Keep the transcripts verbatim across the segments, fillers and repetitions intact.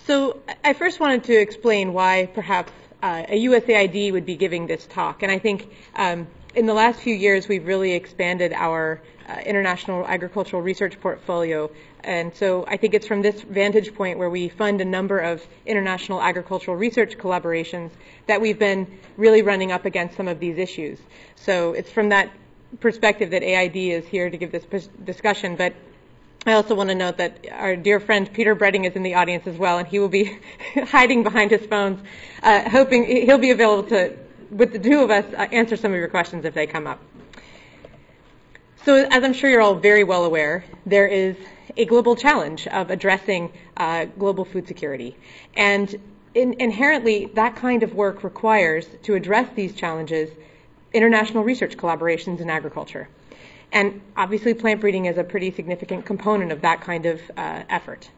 So I first wanted to explain why perhaps uh, a U S A I D would be giving this talk. And I think um, in the last few years, we've really expanded our uh, international agricultural research portfolio. And so I think it's from this vantage point where we fund a number of international agricultural research collaborations that we've been really running up against some of these issues. So it's from that perspective that A I D is here to give this discussion. But I also want to note that our dear friend Peter Bredding is in the audience as well, and he will be hiding behind his phones, uh, hoping he'll be available to, with the two of us, uh, answer some of your questions if they come up. So as I'm sure you're all very well aware, there is a global challenge of addressing uh, global food security. And in, inherently, that kind of work requires, to address these challenges, international research collaborations in agriculture. And obviously, plant breeding is a pretty significant component of that kind of uh, effort.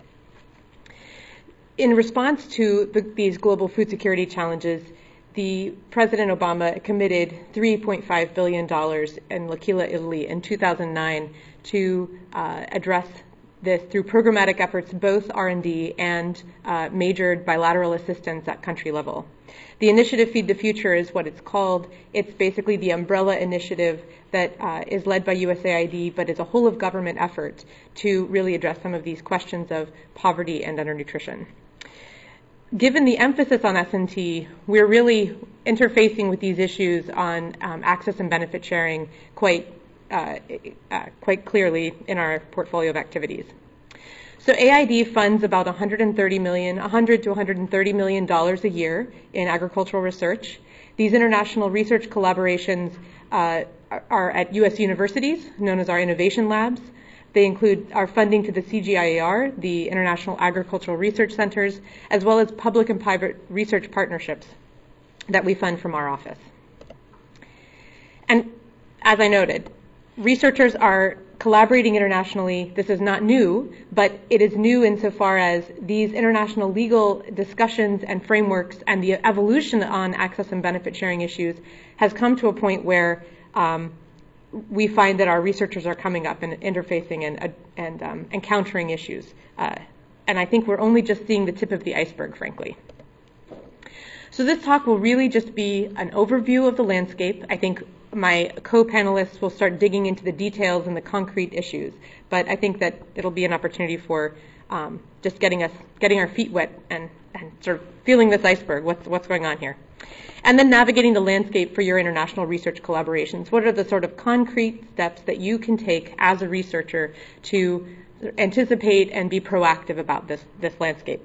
In response to the, these global food security challenges, the President Obama committed three point five billion dollars in L'Aquila, Italy in two thousand nine to uh, address this through programmatic efforts, both R and D and uh, majored bilateral assistance at country level. The initiative Feed the Future is what it's called. It's basically the umbrella initiative that uh, is led by U S A I D, but is a whole of government effort to really address some of these questions of poverty and undernutrition. Given the emphasis on S and T, we're really interfacing with these issues on um, access and benefit sharing quite, uh, uh, quite clearly in our portfolio of activities. So A I D funds about one hundred thirty million, one hundred to one hundred thirty million dollars a year in agricultural research. These international research collaborations uh, are at U S universities, known as our innovation labs. They include our funding to the C G I A R, the International Agricultural Research Centers, as well as public and private research partnerships that we fund from our office. And as I noted, researchers are collaborating internationally. This is not new, but it is new insofar as these international legal discussions and frameworks and the evolution on access and benefit sharing issues has come to a point where um, we find that our researchers are coming up and interfacing and, and um, encountering issues. Uh, and I think we're only just seeing the tip of the iceberg, frankly. So this talk will really just be an overview of the landscape. I think my co-panelists will start digging into the details and the concrete issues, but I think that it'll be an opportunity for um, just getting us, getting our feet wet and, and sort of feeling this iceberg, what's, what's going on here. And then navigating the landscape for your international research collaborations. What are the sort of concrete steps that you can take as a researcher to anticipate and be proactive about this, this landscape?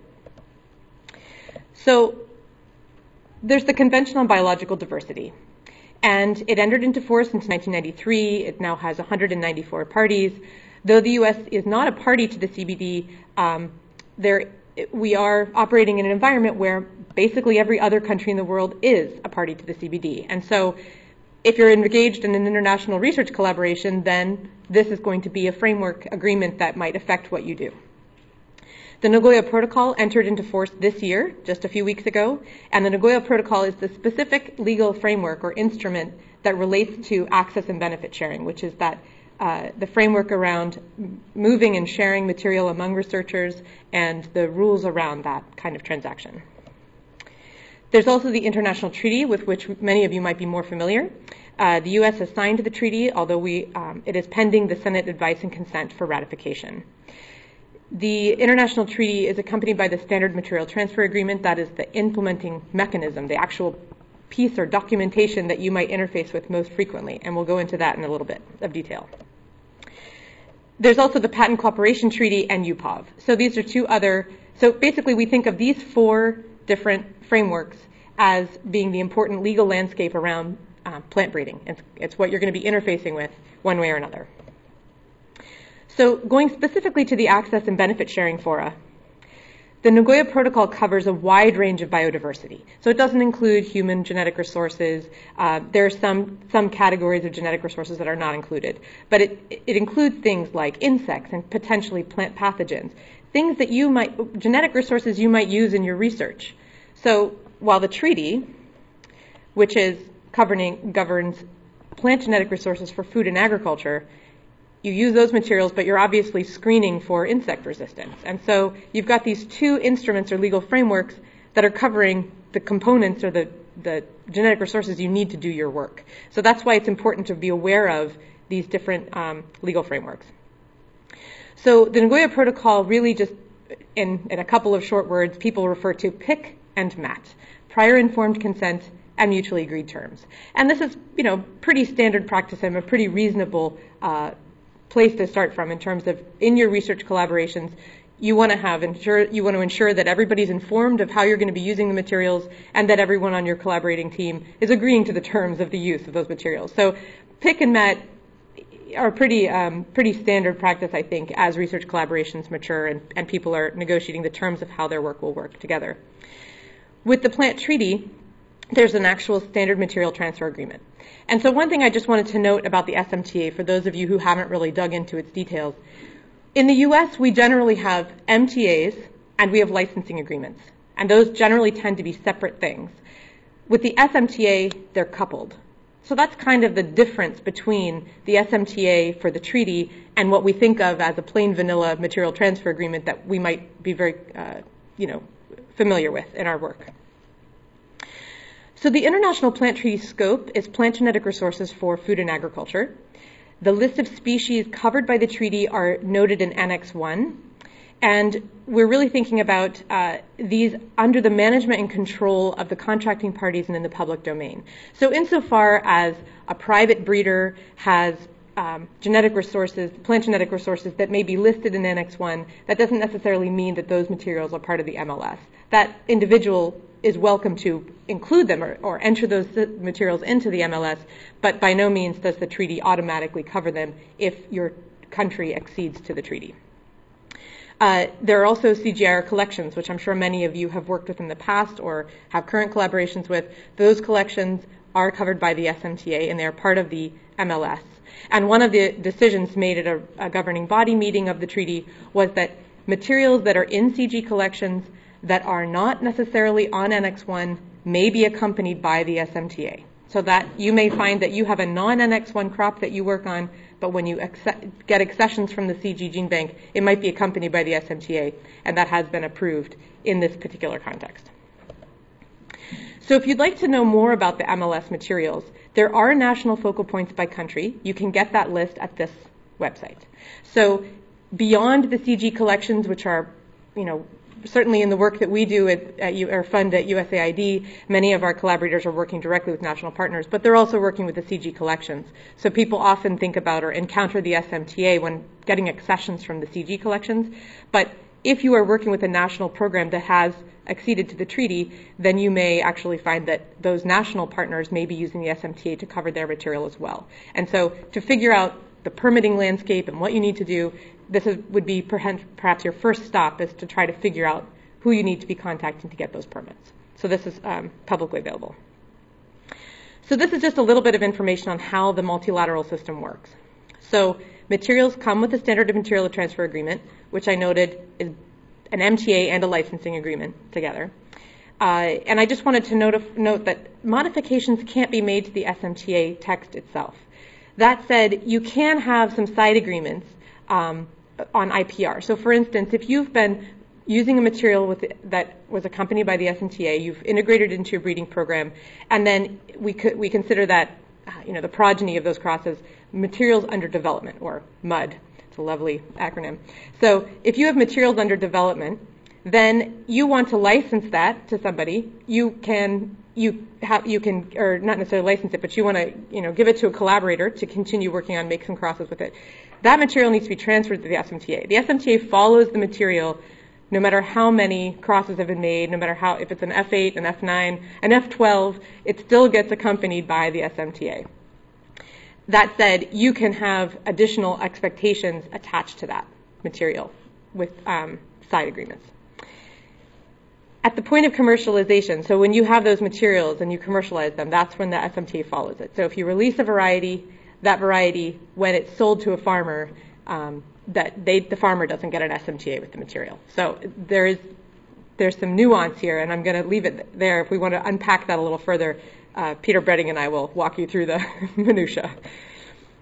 So there's the Convention on Biological Diversity. And it entered into force in nineteen ninety-three. It now has one hundred ninety-four parties. Though the U S is not a party to the C B D, um, there, we are operating in an environment where basically every other country in the world is a party to the C B D. And so if you're engaged in an international research collaboration, then this is going to be a framework agreement that might affect what you do. The Nagoya Protocol entered into force this year, just a few weeks ago, and the Nagoya Protocol is the specific legal framework or instrument that relates to access and benefit sharing, which is that uh, the framework around moving and sharing material among researchers and the rules around that kind of transaction. There's also the international treaty with which many of you might be more familiar. Uh, the U S has signed the treaty, although we, um, it is pending the Senate advice and consent for ratification. The international treaty is accompanied by the Standard Material Transfer Agreement. That is the implementing mechanism, the actual piece or documentation that you might interface with most frequently, and we'll go into that in a little bit of detail. There's also the Patent Cooperation Treaty and U P O V. So these are two other, so basically we think of these four different frameworks as being the important legal landscape around uh, plant breeding. It's, it's what you're going to be interfacing with one way or another. So going specifically to the access and benefit sharing fora, the Nagoya Protocol covers a wide range of biodiversity. So it doesn't include human genetic resources. Uh, there are some, some categories of genetic resources that are not included. But it, it includes things like insects and potentially plant pathogens, things that you might, genetic resources you might use in your research. So while the treaty, which is governing, governs plant genetic resources for food and agriculture, you use those materials, but you're obviously screening for insect resistance. And so you've got these two instruments or legal frameworks that are covering the components or the, the genetic resources you need to do your work. So that's why it's important to be aware of these different um, legal frameworks. So the Nagoya Protocol really just, in, in a couple of short words, people refer to P I C and M A T, prior informed consent and mutually agreed terms. And this is, you know, pretty standard practice and a pretty reasonable uh, place to start from in terms of in your research collaborations, you want to have ensure you want to ensure that everybody's informed of how you're going to be using the materials and that everyone on your collaborating team is agreeing to the terms of the use of those materials. So P I C and M A T are pretty um, pretty standard practice, I think, as research collaborations mature and, and people are negotiating the terms of how their work will work together. With the plant treaty, there's an actual standard material transfer agreement. And so one thing I just wanted to note about the S M T A, for those of you who haven't really dug into its details, in the U S we generally have M T As and we have licensing agreements. And those generally tend to be separate things. With the S M T A, they're coupled. So that's kind of the difference between the S M T A for the treaty and what we think of as a plain vanilla material transfer agreement that we might be very, uh, you know, familiar with in our work. So the International Plant Treaty scope is plant genetic resources for food and agriculture. The list of species covered by the treaty are noted in Annex one. And we're really thinking about uh, these under the management and control of the contracting parties and in the public domain. So insofar as a private breeder has um, genetic resources, plant genetic resources that may be listed in Annex one, that doesn't necessarily mean that those materials are part of the M L S. That individual is welcome to include them or, or enter those materials into the M L S, but by no means does the treaty automatically cover them if your country accedes to the treaty. Uh, there are also C G I R collections, which I'm sure many of you have worked with in the past or have current collaborations with. Those collections are covered by the S M T A and they are part of the M L S. And one of the decisions made at a, a governing body meeting of the treaty was that materials that are in C G collections that are not necessarily on Annex one may be accompanied by the S M T A. So that you may find that you have a non-Annex one crop that you work on, but when you accept, get accessions from the C G Gene Bank, it might be accompanied by the S M T A, and that has been approved in this particular context. So if you'd like to know more about the M L S materials, there are national focal points by country. You can get that list at this website. So beyond the C G collections, which are, you know, certainly in the work that we do at, at U, or fund at U S A I D, many of our collaborators are working directly with national partners, but they're also working with the C G collections. So people often think about or encounter the S M T A when getting accessions from the C G collections. But if you are working with a national program that has acceded to the treaty, then you may actually find that those national partners may be using the S M T A to cover their material as well. And so to figure out the permitting landscape and what you need to do, this is, would be perhaps your first stop is to try to figure out who you need to be contacting to get those permits. So this is um, publicly available. So this is just a little bit of information on how the multilateral system works. So materials come with a standard material transfer agreement, which I noted is an M T A and a licensing agreement together. Uh, and I just wanted to note, note that modifications can't be made to the S M T A text itself. That said, you can have some side agreements um, on I P R. So for instance, if you've been using a material with, that was accompanied by the S M T A, you've integrated it into your breeding program, and then we could, we consider that, uh, you know, the progeny of those crosses, materials under development, or M U D. It's a lovely acronym. So if you have materials under development, then you want to license that to somebody. You can you have you can or not necessarily license it, but you want to you know give it to a collaborator to continue working on make some crosses with it. That material needs to be transferred to the S M T A. The S M T A follows the material no matter how many crosses have been made, no matter how if it's an F eight, an F nine, an F twelve, it still gets accompanied by the S M T A. That said, you can have additional expectations attached to that material with um, side agreements. At the point of commercialization, so when you have those materials and you commercialize them, that's when the S M T A follows it. So if you release a variety, that variety, when it's sold to a farmer, um, that they, the farmer doesn't get an S M T A with the material. So there is there's some nuance here, and I'm going to leave it there. If we want to unpack that a little further, uh, Peter Bredding and I will walk you through the minutia.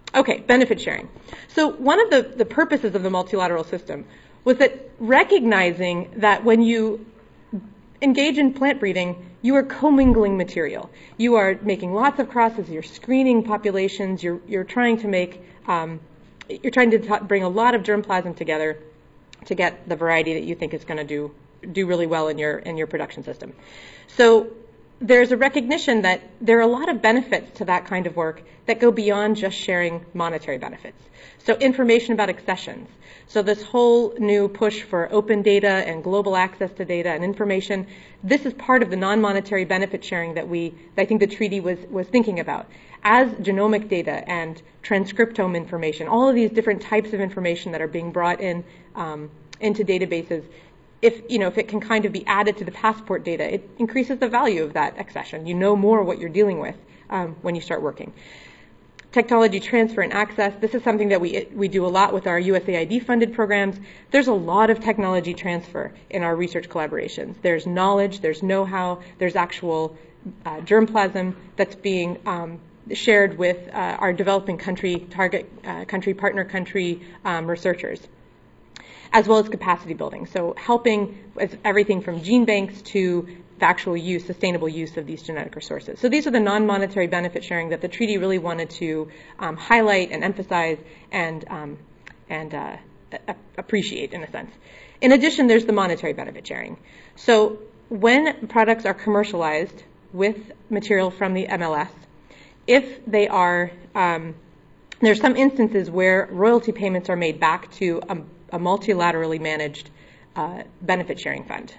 Okay, benefit sharing. So one of the, the purposes of the multilateral system was that recognizing that when you engage in plant breeding, you are commingling material. You are making lots of crosses, you're screening populations, you're, you're trying to make, um, you're trying to t- bring a lot of germplasm together to get the variety that you think is going to do, do really well in your, in your production system. So there's a recognition that there are a lot of benefits to that kind of work that go beyond just sharing monetary benefits. So information about accessions. So this whole new push for open data and global access to data and information, this is part of the non-monetary benefit sharing that we, that I think the treaty was, was thinking about. As genomic data and transcriptome information, all of these different types of information that are being brought in um, into databases, if, you know, if it can kind of be added to the passport data, it increases the value of that accession. You know more what you're dealing with um, when you start working. Technology transfer and access, this is something that we we do a lot with our U S A I D funded programs. There's a lot of technology transfer in our research collaborations. There's knowledge, there's know-how, there's actual uh, germplasm that's being um, shared with uh, our developing country, target uh, country, partner country um, researchers, as well as capacity building. So helping with everything from gene banks to the actual use, sustainable use of these genetic resources. So these are the non-monetary benefit sharing that the treaty really wanted to um, highlight and emphasize and um, and uh, a- appreciate in a sense. In addition, there's the monetary benefit sharing. So when products are commercialized with material from the M L S, if they are, um, there's some instances where royalty payments are made back to a, a multilaterally managed uh, benefit sharing fund.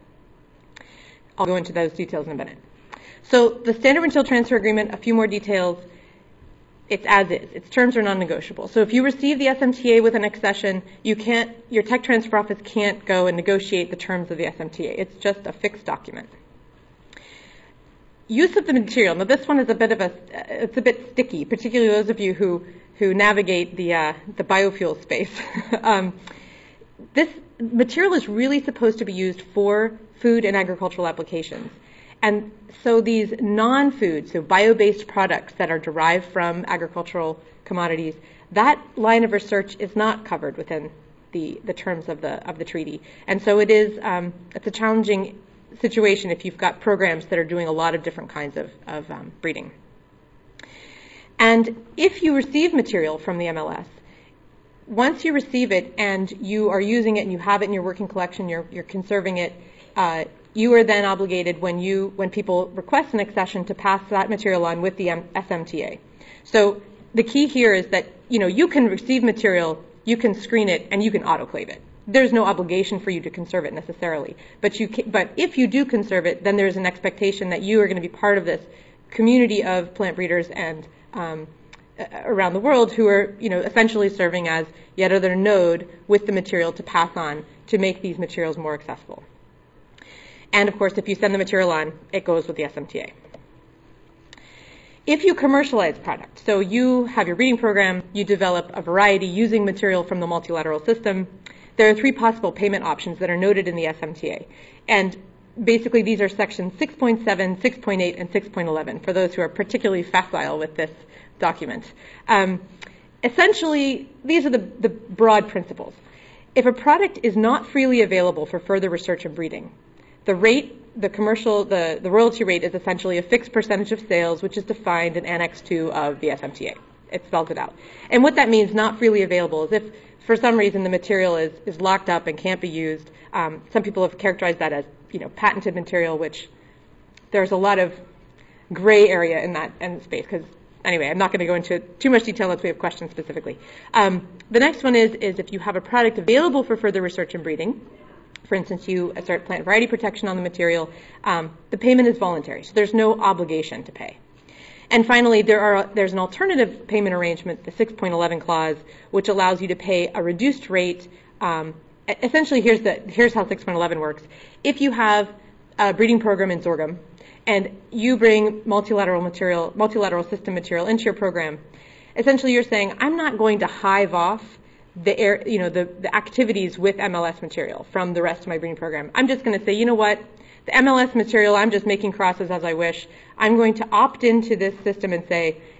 I'll go into those details in a minute. So the Standard Material Transfer Agreement, a few more details. It's as is. Its terms are non-negotiable. So if you receive the S M T A with an accession, you can't, your tech transfer office can't go and negotiate the terms of the S M T A. It's just a fixed document. Use of the material. Now this one is a bit of a, it's a bit sticky, particularly those of you who, who navigate the, uh, the biofuel space. um, this material is really supposed to be used for food and agricultural applications. And so these non-food, so bio-based products that are derived from agricultural commodities, that line of research is not covered within the, the terms of the of the treaty. And so it is um, it's a challenging situation if you've got programs that are doing a lot of different kinds of, of um, breeding. And if you receive material from the M L S, once you receive it and you are using it and you have it in your working collection, you're, you're conserving it, uh, you are then obligated when you when people request an accession to pass that material on with the S M T A. So the key here is that, you know, you can receive material, you can screen it, and you can autoclave it. There's no obligation for you to conserve it necessarily, but you can, but if you do conserve it, then there's an expectation that you are going to be part of this community of plant breeders and um, around the world who are, you know, essentially serving as yet another node with the material to pass on to make these materials more accessible. And of course, if you send the material on, it goes with the S M T A. If you commercialize product, so you have your breeding program, you develop a variety using material from the multilateral system, there are three possible payment options that are noted in the S M T A. And basically these are sections six point seven, six point eight, and six point eleven for those who are particularly facile with this document. Um, essentially, these are the, the broad principles. If a product is not freely available for further research and breeding, the rate, the commercial, the, the royalty rate is essentially a fixed percentage of sales, which is defined in Annex two of the S M T A. It spells it out. And what that means, not freely available, is if for some reason the material is, is locked up and can't be used. Um, some people have characterized that as, you know, patented material, which there's a lot of gray area in that in space. Because anyway, I'm not going to go into too much detail unless we have questions specifically. Um, the next one is is if you have a product available for further research and breeding. For instance, you assert plant variety protection on the material, um, the payment is voluntary, so there's no obligation to pay. And finally, there are there's an alternative payment arrangement, the six point eleven clause, which allows you to pay a reduced rate. Um, essentially, here's the here's how six point eleven works. If you have a breeding program in sorghum, and you bring multilateral material, multilateral system material into your program, essentially you're saying, I'm not going to hive off the air, you know, the, the activities with M L S material from the rest of my breeding program. I'm just going to say, you know what, the M L S material, I'm just making crosses as I wish. I'm going to opt into this system and say,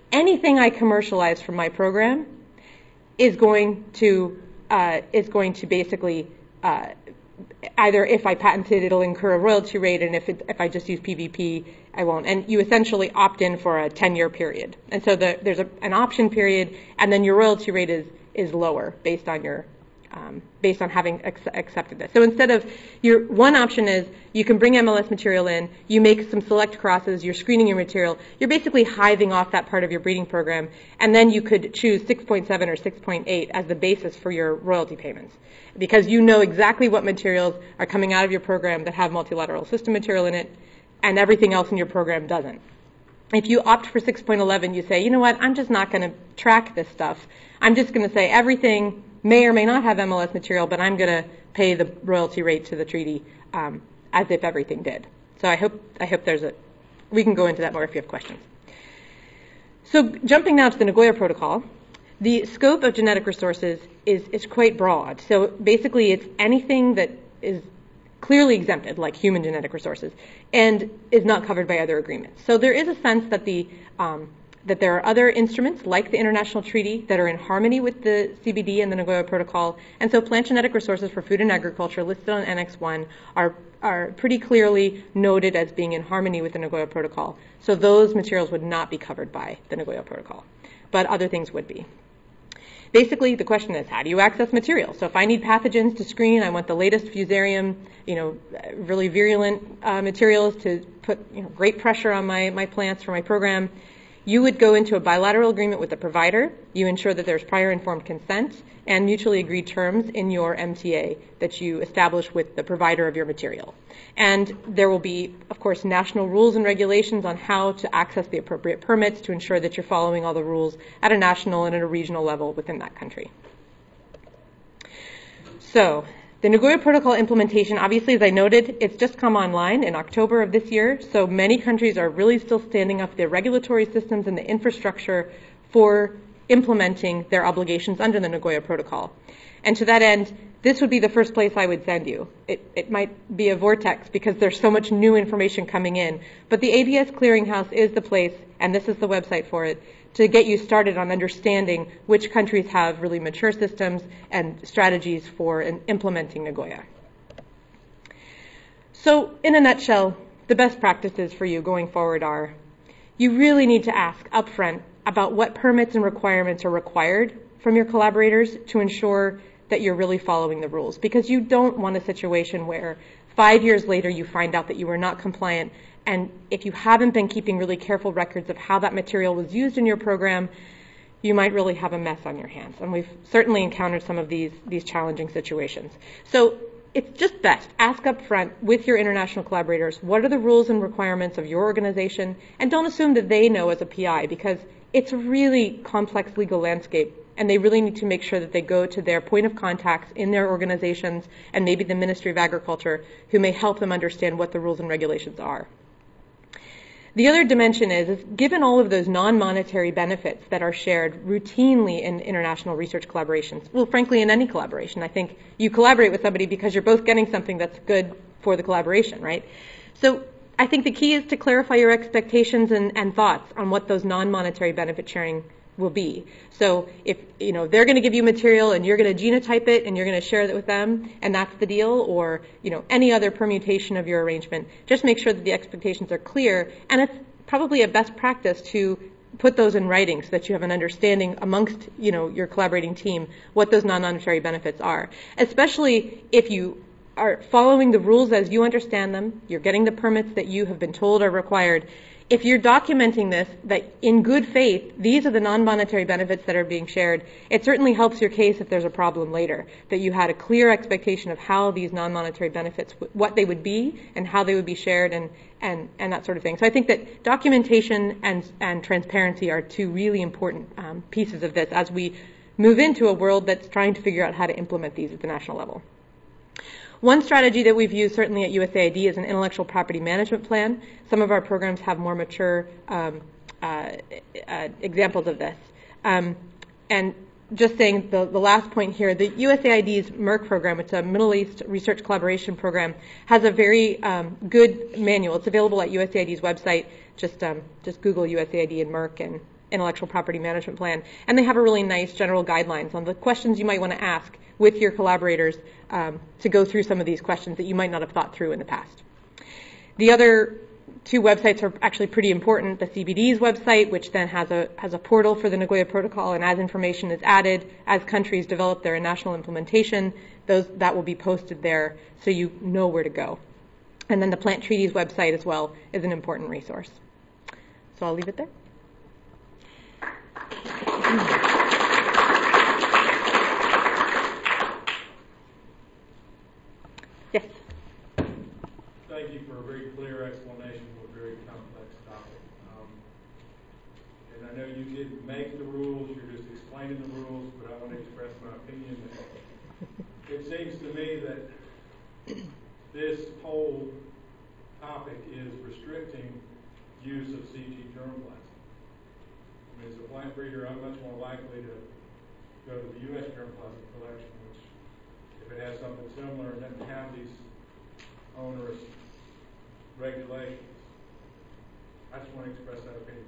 anything I commercialize from my program is going to uh, is going to basically uh, either if I patent it, it'll incur a royalty rate, and if it, if I just use P V P, I won't. And you essentially opt in for a ten-year period. And so the, there's a, an option period, and then your royalty rate is is lower based on your um, based on having ex- accepted this. So instead of your one option is you can bring M L S material in, you make some select crosses, you're screening your material, you're basically hiving off that part of your breeding program, and then you could choose six point seven or six point eight as the basis for your royalty payments, because you know exactly what materials are coming out of your program that have multilateral system material in it, and everything else in your program doesn't. If you opt for six point eleven, you say, you know what, I'm just not going to track this stuff. I'm just going to say everything may or may not have M L S material, but I'm going to pay the royalty rate to the treaty um, as if everything did. So I hope I hope there's a, we can go into that more if you have questions. So jumping now to the Nagoya Protocol, the scope of genetic resources is, is quite broad. So basically it's anything that is clearly exempted, like human genetic resources, and is not covered by other agreements. So there is a sense that the um, that there are other instruments, like the International Treaty, that are in harmony with the C B D and the Nagoya Protocol. And so plant genetic resources for food and agriculture listed on Annex one are, are pretty clearly noted as being in harmony with the Nagoya Protocol. So those materials would not be covered by the Nagoya Protocol, but other things would be. Basically, the question is, how do you access material? So if I need pathogens to screen, I want the latest fusarium, you know, really virulent uh, materials to put you know, great pressure on my, my plants for my program. You would go into a bilateral agreement with the provider. You ensure that there's prior informed consent and mutually agreed terms in your M T A that you establish with the provider of your material. And there will be, of course, national rules and regulations on how to access the appropriate permits to ensure that you're following all the rules at a national and at a regional level within that country. So, the Nagoya Protocol implementation, obviously, as I noted, it's just come online in October of this year, so many countries are really still standing up their regulatory systems and the infrastructure for implementing their obligations under the Nagoya Protocol. And to that end, this would be the first place I would send you. It, it might be a vortex because there's so much new information coming in, but the A B S Clearinghouse is the place, and this is the website for it, to get you started on understanding which countries have really mature systems and strategies for implementing Nagoya. So, in a nutshell, the best practices for you going forward are, you really need to ask upfront about what permits and requirements are required from your collaborators to ensure that you're really following the rules, because you don't want a situation where five years later you find out that you were not compliant, and if you haven't been keeping really careful records of how that material was used in your program, you might really have a mess on your hands. And we've certainly encountered some of these, these challenging situations. So it's just best, ask up front with your international collaborators, what are the rules and requirements of your organization, and don't assume that they know as a P I, because it's a really complex legal landscape, and they really need to make sure that they go to their point of contacts in their organizations and maybe the Ministry of Agriculture, who may help them understand what the rules and regulations are. The other dimension is, is given all of those non-monetary benefits that are shared routinely in international research collaborations, well, frankly, in any collaboration, I think you collaborate with somebody because you're both getting something that's good for the collaboration, right? So I think the key is to clarify your expectations and, and thoughts on what those non-monetary benefit sharing will be. So if, you know, they're going to give you material and you're going to genotype it and you're going to share that with them and that's the deal, or, you know, any other permutation of your arrangement, just make sure that the expectations are clear, and it's probably a best practice to put those in writing so that you have an understanding amongst, you know, your collaborating team what those non-monetary benefits are, especially if you are following the rules as you understand them, you're getting the permits that you have been told are required. If you're documenting this, that in good faith, these are the non-monetary benefits that are being shared, it certainly helps your case if there's a problem later, that you had a clear expectation of how these non-monetary benefits, what they would be and how they would be shared, and, and, and that sort of thing. So I think that documentation and, and transparency are two really important um, pieces of this as we move into a world that's trying to figure out how to implement these at the national level. One strategy that we've used certainly at U S A I D is an intellectual property management plan. Some of our programs have more mature um, uh, uh, examples of this. Um, and just saying the, the last point here, the U S A I D's MERC program, it's a Middle East Research Collaboration Program, has a very um, good manual. It's available at U S A I D's website. Just um, just Google U S A I D and MERC, and intellectual property management plan. And they have a really nice general guidelines on the questions you might want to ask with your collaborators um, to go through some of these questions that you might not have thought through in the past. The other two websites are actually pretty important. The C B D's website, which then has a has a portal for the Nagoya Protocol, and as information is added, as countries develop their national implementation, those that will be posted there so you know where to go. And then the Plant Treaties website as well is an important resource. So I'll leave it there. Yes. Thank you for a very clear explanation of a very complex topic. Um, and I know you didn't make the rules, you're just explaining the rules, but I want to express my opinion that it seems to me that this whole topic is restricting use of C G germplasm. I mean, as a plant breeder, I'm much more likely to go to the U S germplasm collection, which, if it has something similar and doesn't have these onerous regulations. I just want to express that opinion.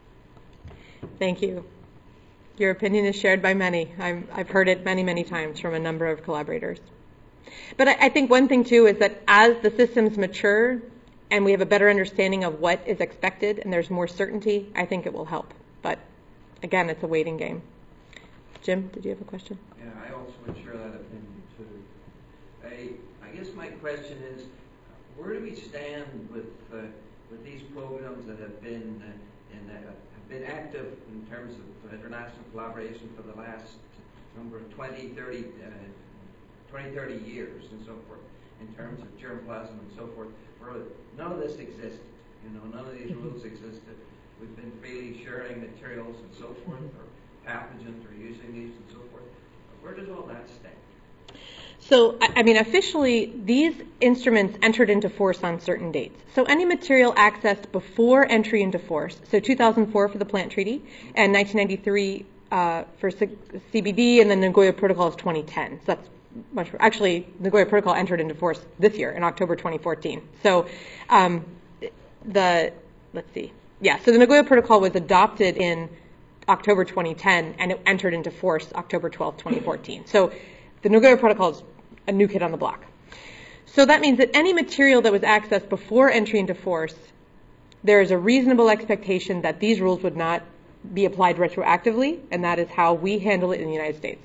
Thank you. Your opinion is shared by many. I'm, I've heard it many, many times from a number of collaborators. But I, I think one thing, too, is that as the systems mature and we have a better understanding of what is expected and there's more certainty, I think it will help. But, again, it's a waiting game. Jim, did you have a question? Yeah, I also would share that opinion, too. I, I guess my question is, where do we stand with uh, with these programs that have been uh, in, uh, have been active in terms of international collaboration for the last number of twenty, thirty, uh, twenty, thirty years and so forth, in terms of germplasm and so forth, where none of this existed. You know, none of these rules existed. We've been freely sharing materials and so forth, or pathogens, or using these and so forth. Where does all that stand? So, I mean, officially, these instruments entered into force on certain dates. So any material accessed before entry into force, so two thousand four for the Plant Treaty, and nineteen ninety-three uh, for C B D, and the Nagoya Protocol is twenty ten. So that's much, actually, the Nagoya Protocol entered into force this year, in October twenty fourteen. So um, the, let's see, yeah, so the Nagoya Protocol was adopted in October twenty ten, and it entered into force October twelfth, twenty fourteen. So the Nagoya Protocol is a new kid on the block. So that means that any material that was accessed before entry into force, there is a reasonable expectation that these rules would not be applied retroactively, and that is how we handle it in the United States.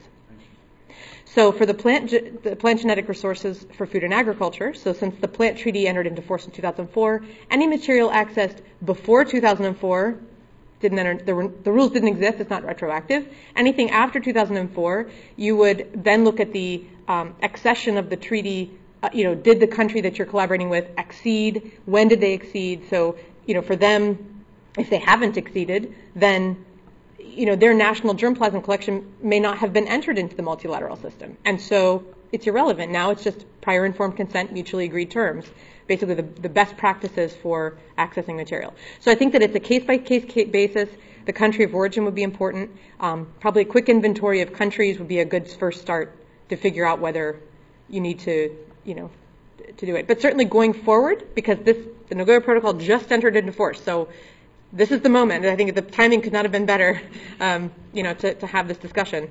So for the plant, the plant genetic resources for food and agriculture, so since the Plant Treaty entered into force in two thousand four, any material accessed before two thousand four didn't enter, the, the rules didn't exist, it's not retroactive. Anything after two thousand four, you would then look at the um, accession of the treaty, uh, you know, did the country that you're collaborating with exceed? When did they exceed? So, you know, for them, if they haven't exceeded, then, you know, their national germplasm collection may not have been entered into the multilateral system. And so it's irrelevant. Now it's just prior informed consent, mutually agreed terms, basically the, the best practices for accessing material. So I think that it's a case-by-case basis. The country of origin would be important. Um, probably a quick inventory of countries would be a good first start to figure out whether you need to, you know, to do it. But certainly going forward, because this, the Nagoya Protocol just entered into force, so this is the moment, and I think the timing could not have been better, um, you know, to, to have this discussion.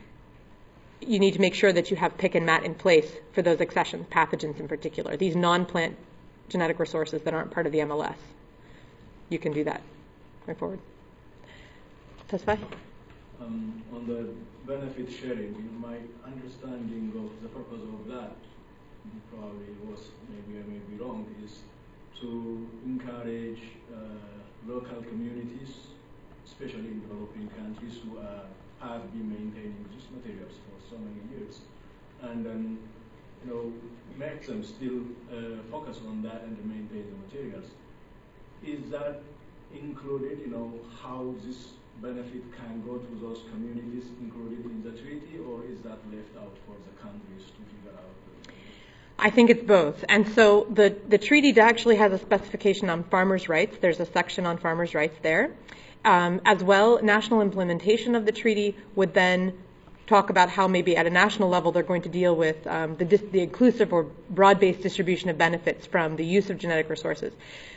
You need to make sure that you have pick and mat in place for those accessions, pathogens in particular, these non-plant genetic resources that aren't part of the M L S. You can do that going forward. Testify? Um, on the benefit sharing, my understanding of the purpose of that, probably was, maybe I may be wrong, is to encourage uh, local communities, especially in developing countries who are, have been maintaining these materials for so many years, and then, you know, make them still uh, focus on that and maintain the materials. Is that included, you know, how this benefit can go to those communities included in the treaty, or is that left out for the countries to figure out? I think it's both. And so the, the treaty actually has a specification on farmers' rights. There's a section on farmers' rights there. Um, as well, national implementation of the treaty would then talk about how maybe at a national level they're going to deal with um, the, dis- the inclusive or broad-based distribution of benefits from the use of genetic resources.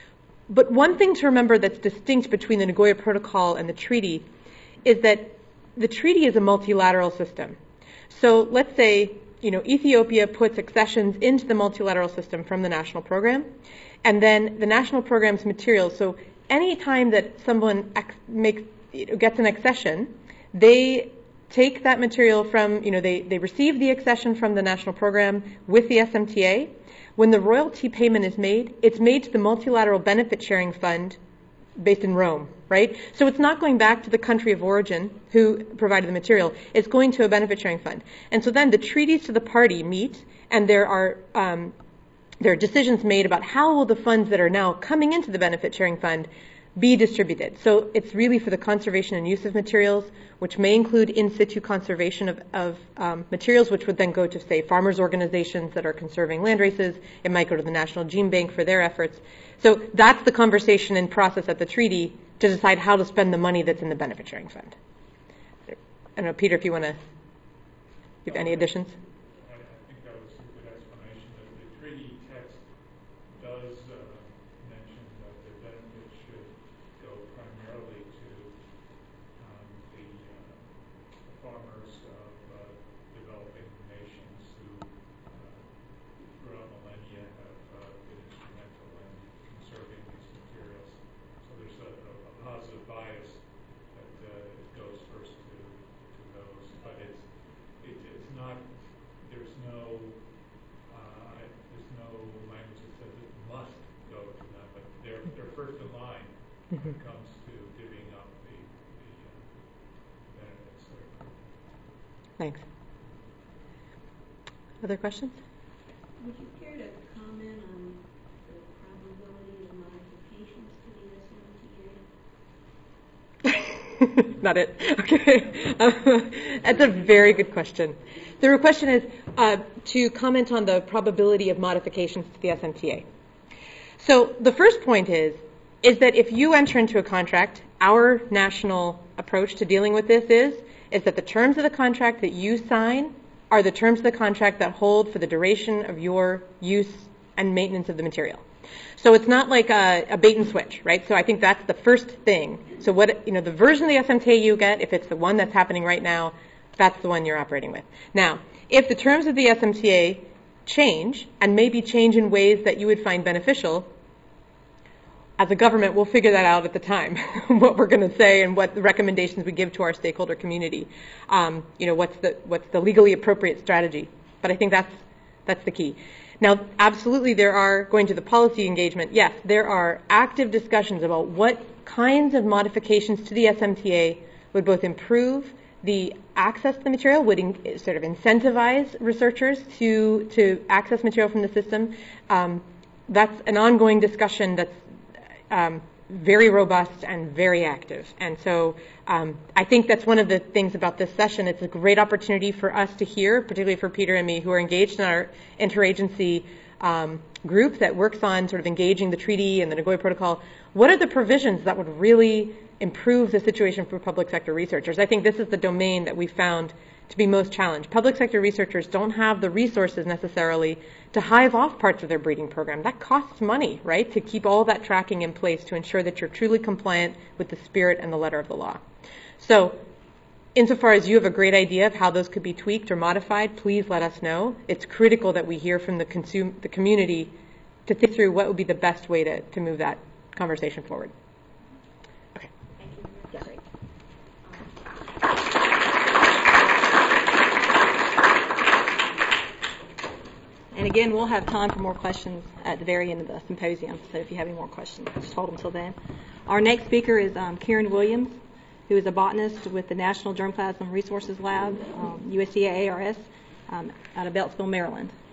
but one thing to remember that's distinct between the Nagoya Protocol and the treaty is that the treaty is a multilateral system. So let's say, you know, Ethiopia puts accessions into the multilateral system from the national program, and then the national program's materials. So any time that someone ex- makes, you know, gets an accession, they take that material from, you know, they, they receive the accession from the national program with the S M T A. When the royalty payment is made, it's made to the multilateral benefit sharing fund based in Rome, right? So it's not going back to the country of origin who provided the material. It's going to a benefit sharing fund. And so then the treaties to the party meet, and there are um, there are decisions made about how will the funds that are now coming into the benefit sharing fund be distributed. So it's really for the conservation and use of materials, which may include in situ conservation of, of um, materials, which would then go to, say, farmers' organizations that are conserving land races. It might go to the National Gene Bank for their efforts. So that's the conversation and process at the treaty to decide how to spend the money that's in the benefit sharing fund. I don't know, Peter, if you want to give any additions? I, I think that was a good explanation. The, the treaty text does uh, mention that the benefit should go primarily to um, the, uh, the farmers of uh, developing nations who, uh, throughout millennia, have uh, been instrumental in conserving these materials. So there's a, a, a positive bias that uh, it goes first to, to those, but it's it, it's not. There's no uh, there's no language that says it must go to them, but they're they're first in line when it comes to divvying up the the uh, benefits there. Thanks. Other questions? Would you care to comment on the probability of modifications to the S M T A? Not it. Okay. Uh, that's a very good question. The question is uh, to comment on the probability of modifications to the S M T A. So the first point is, is that if you enter into a contract, our national approach to dealing with this is, is that the terms of the contract that you sign are the terms of the contract that hold for the duration of your use and maintenance of the material. So it's not like a, a bait and switch, right? So I think that's the first thing. So what, you know, the version of the S M T A you get, if it's the one that's happening right now, that's the one you're operating with. Now, if the terms of the S M T A change, and maybe change in ways that you would find beneficial, as a government, we'll figure that out at the time, what we're going to say and what the recommendations we give to our stakeholder community. Um, you know, what's the what's the legally appropriate strategy? But I think that's that's the key. Now, absolutely, there are, going to the policy engagement, yes, there are active discussions about what kinds of modifications to the S M T A would both improve the access to the material, would in, sort of incentivize researchers to, to access material from the system. Um, that's an ongoing discussion that's um, very robust and very active. And so um, I think that's one of the things about this session. It's a great opportunity for us to hear, particularly for Peter and me, who are engaged in our interagency um, group that works on sort of engaging the treaty and the Nagoya Protocol. What are the provisions that would really improve the situation for public sector researchers? I think this is the domain that we found to be most challenged. Public sector researchers don't have the resources necessarily to hive off parts of their breeding program. That costs money, right, to keep all that tracking in place to ensure that you're truly compliant with the spirit and the letter of the law. So insofar as you have a great idea of how those could be tweaked or modified, please let us know. It's critical that we hear from the, consum- the community to think through what would be the best way to, to move that conversation forward. Okay. Thank you. Yeah, great. And again, we'll have time for more questions at the very end of the symposium. So if you have any more questions, just hold them till then. Our next speaker is um, Karen Williams, who is a botanist with the National Germplasm Resources Lab, um, U S D A A R S, um, out of Beltsville, Maryland.